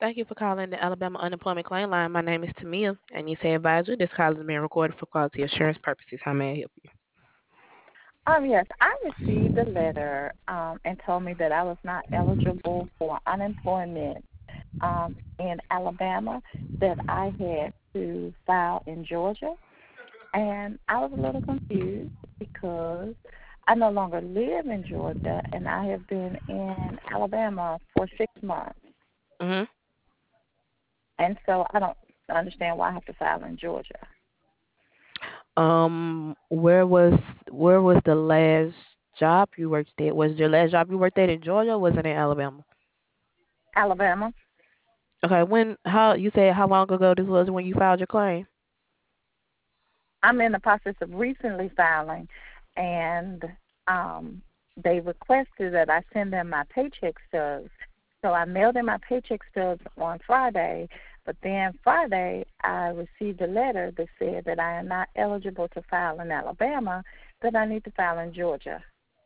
Thank you for calling the Alabama Unemployment Claim Line. My name is Tamia, and you say advisor. This call is being recorded for quality assurance purposes. How may I help you? Yes, I received a letter and told me that I was not eligible for unemployment in Alabama, that I had to file in Georgia. And I was a little confused because I no longer live in Georgia and I have been in Alabama for 6 months. Mhm. And so I don't understand why I have to file in Georgia. Where was the last job you worked at? Was your last job you worked at in Georgia? Or was it in Alabama? Alabama, Okay. How you said how long ago this was when you filed your claim? I'm in the process of recently filing, and um, they requested that I send them my paycheck stubs. So I mailed in my paycheck stubs on Friday, but then Friday I received a letter that said that I am not eligible to file in Alabama, that I need to file in Georgia.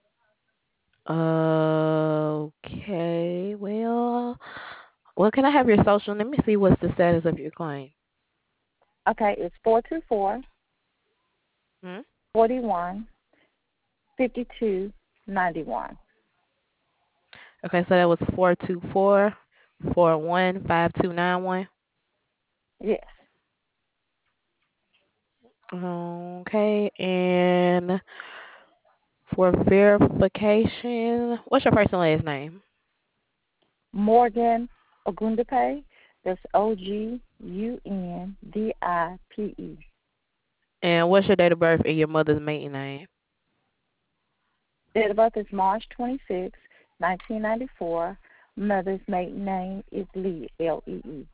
Okay. Well, can I have your social? Let me see what's the status of your claim. Okay, it's 424 Hmm? 41 52 91. Okay, so that was 424-415291. Yes, Okay, and for verification, what's your first and last name? Morgan Ogundipe. That's Ogundipe. And what's your date of birth and your mother's maiden name? Date of birth is March 26, 1994. Mother's maiden name is Lee, Lee.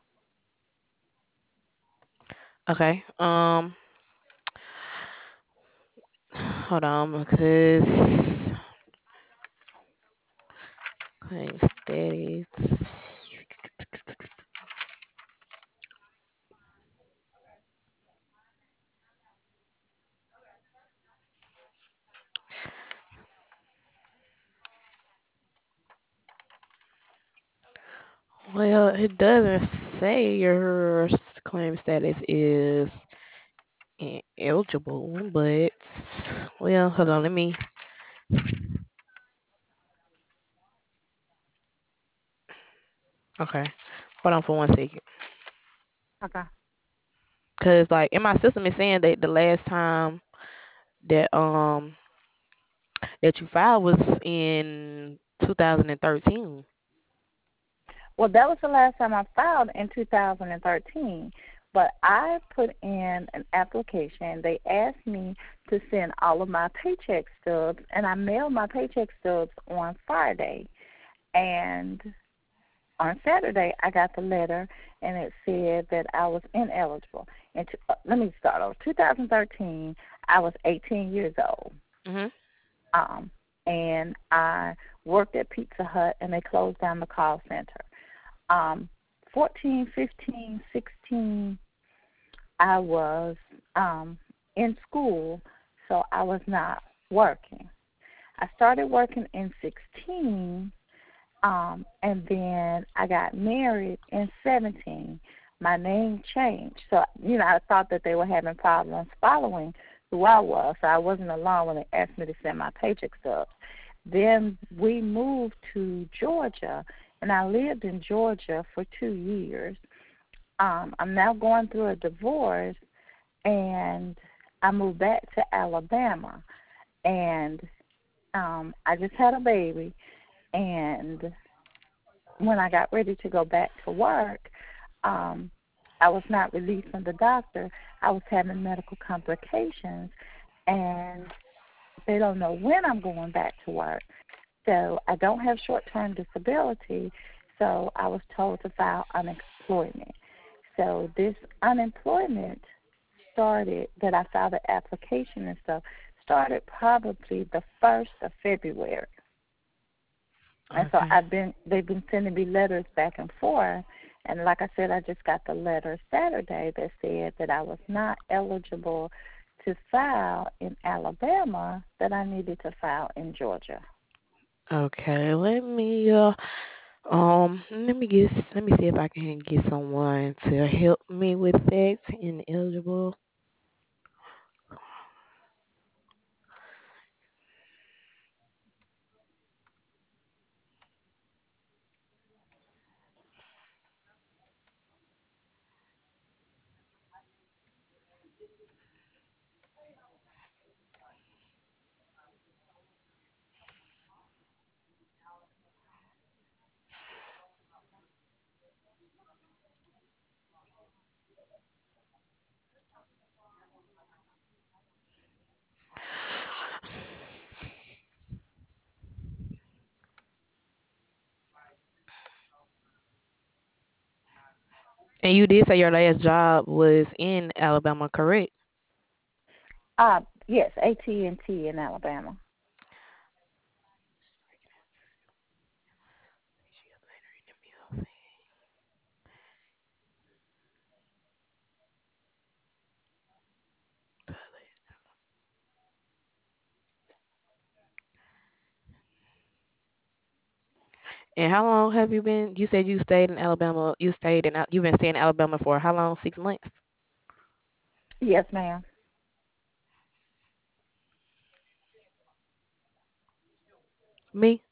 Okay, hold on, because claim status. Well, it doesn't say your claim status is eligible, but well, hold on, let me. Okay, hold on for 1 second. Okay. Cause like in my system it's saying that the last time that that you filed was in 2013. Well, that was the last time I filed in 2013. But I put in an application. They asked me to send all of my paycheck stubs, and I mailed my paycheck stubs on Friday. And on Saturday, I got the letter, and it said that I was ineligible. And let me start over. 2013, I was 18 years old, Mhm. um, and I worked at Pizza Hut, and they closed down the call center. Um, 14, 15, 16, I was in school, so I was not working. I started working in 16. And then I got married in 17. My name changed. So, I thought that they were having problems following who I was. So I wasn't alone when they asked me to send my paycheck stubs. Then we moved to Georgia, and I lived in Georgia for 2 years. I'm now going through a divorce, and I moved back to Alabama. And I just had a baby, and when I got ready to go back to work, um, I was not released from the doctor. I was having medical complications, and they don't know when I'm going back to work. So I don't have short-term disability, so I was told to file unemployment. So this unemployment started, that I filed the application and stuff, started probably the 1st of February. And so Okay. they've been sending me letters back and forth. And like I said, I just got the letter Saturday that said that I was not eligible to file in Alabama, that I needed to file in Georgia. Okay. Let me Let me see if I can get someone to help me with that. Ineligible. And you did say your last job was in Alabama, correct? Yes, AT&T in Alabama. And how long have you been? You said you stayed in Alabama. You've been staying in Alabama for how long? 6 months? Yes, ma'am. Me?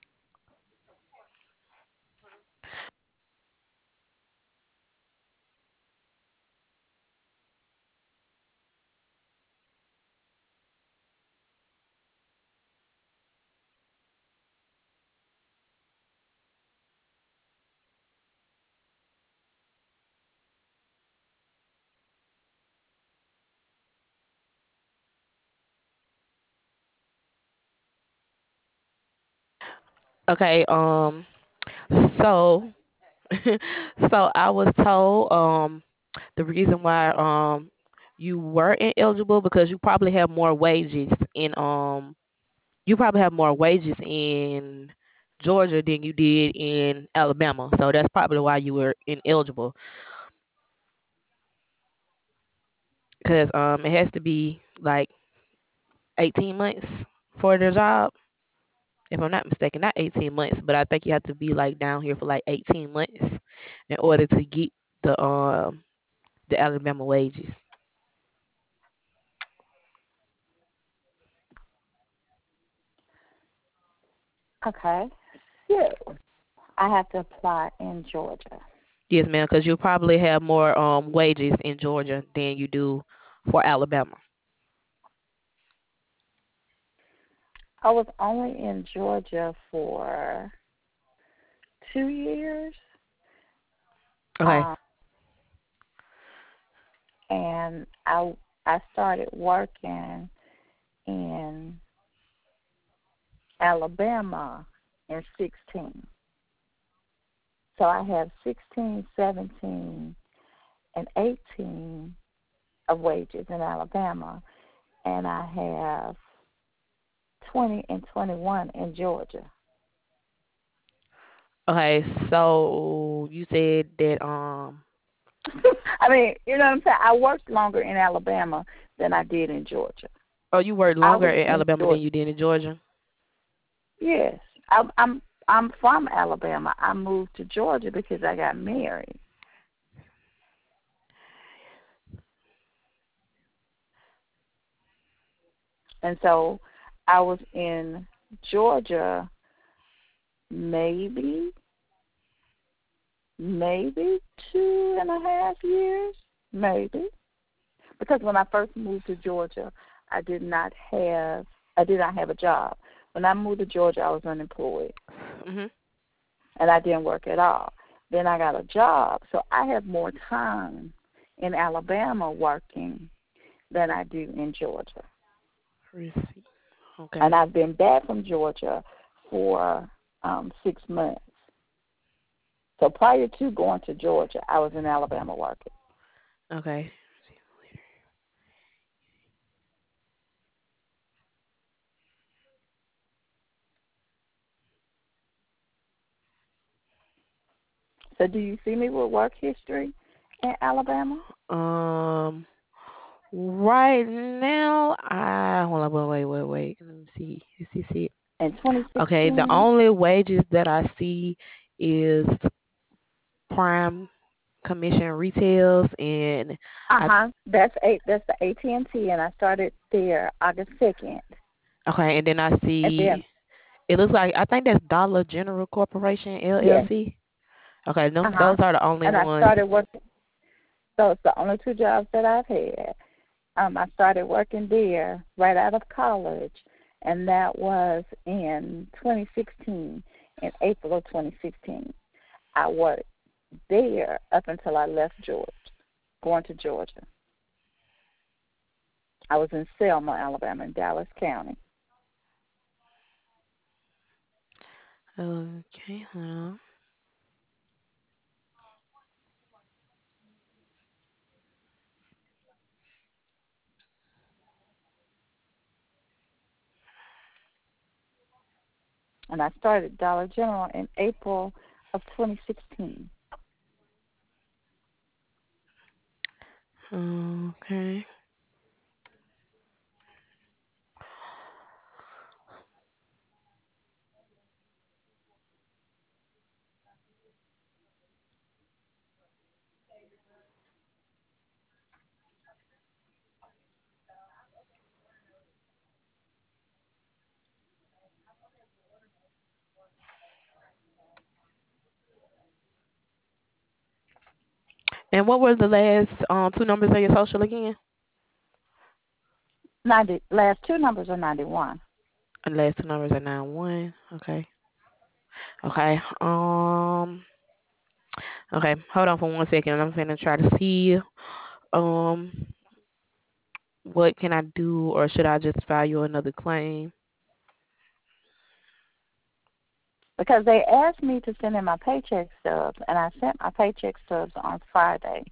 Okay. So, so I was told the reason why you were ineligible because you probably have more wages in Georgia than you did in Alabama. So that's probably why you were ineligible because it has to be like 18 months for the job. If I'm not mistaken, not 18 months, but I think you have to be like down here for like 18 months in order to get the Alabama wages. Okay. So I have to apply in Georgia. Yes, ma'am, because you probably have more wages in Georgia than you do for Alabama. I was only in Georgia for 2 years, Okay. um, and I started working in Alabama in 16. So I have 16, 17, and 18 of wages in Alabama, and I have 20 and 21 in Georgia. Okay, so you said that I mean, you know what I'm saying? I worked longer in Alabama than I did in Georgia. oh, you worked I longer was in in Alabama than Georgia. you did in Georgia. Yes, I'm from Alabama. I moved to Georgia because I got married, and so I was in Georgia maybe maybe 2.5 years, maybe. Because when I first moved to Georgia, I did not have I did not have a job. When I moved to Georgia, I was unemployed Mhm. and I didn't work at all. Then I got a job, so I have more time in Alabama working than I do in Georgia. Receipt. And Okay. I've been back from Georgia for 6 months. So prior to going to Georgia, I was in Alabama working. Okay. So do you see me with work history in Alabama? Um, right now, I hold on, wait. Let me see. Is this it? In Okay, the 2016, only wages that I see is Prime Commission Retails, and I That's the AT&T, and I started there August 2nd, okay, and then I and then see it looks like I think that's Dollar General Corporation yes, LLC. Okay, uh them huh, those are the only and I ones. started working. Those the only two jobs that I've had. I started working there right out of college, and that was in 2016, in April of 2016. I worked there up until I left Georgia, going to Georgia. I was in Selma, Alabama, in Dallas County. Okay, hold on. And I started Dollar General in April of 2016. Okay. And what were the last two numbers of your social again? Last two numbers are 91. And the last two numbers are 91. Okay. Okay. Okay. Hold on for 1 second. I'm gonna try to see um what can I do, or should I just file you another claim? Because they asked me to send in my paycheck stubs, and I sent my paycheck stubs on Friday.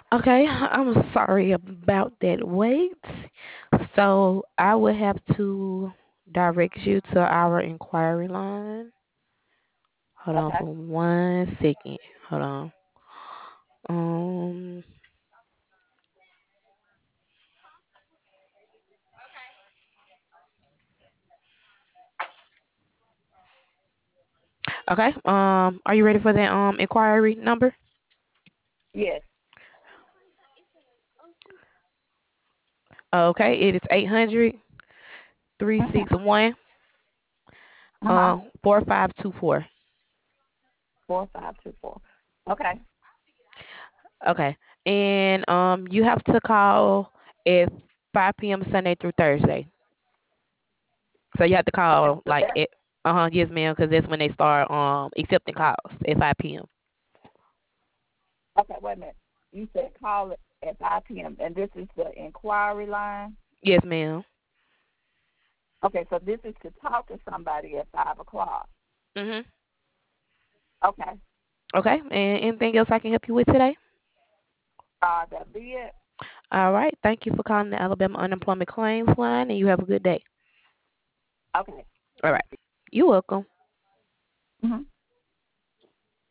Okay, I'm sorry about that wait. So I will have to direct you to our inquiry line. Hold on Okay. for 1 second. Hold on. Um. Okay. Are you ready for the inquiry number? Yes. Okay. It is 800 three Mhm. six one Uh-huh. 4524. 4524. Okay. Okay. And you have to call at 5 p.m. Sunday through Thursday. So you have to Okay. call So like that's at yes ma'am, because that's when they start accepting calls at 5 p.m. okay. Wait a minute. You said call it at 5 p.m. and this is the inquiry line. Yes ma'am. Okay. So this is to talk to somebody at 5 o'clock. Mhm. Okay. Okay. And anything else I can help you with today? That'll be it. All right. Thank you for calling the Alabama Unemployment Claims Line, and you have a good day. Okay. All Thank right. You're welcome. you. Mhm.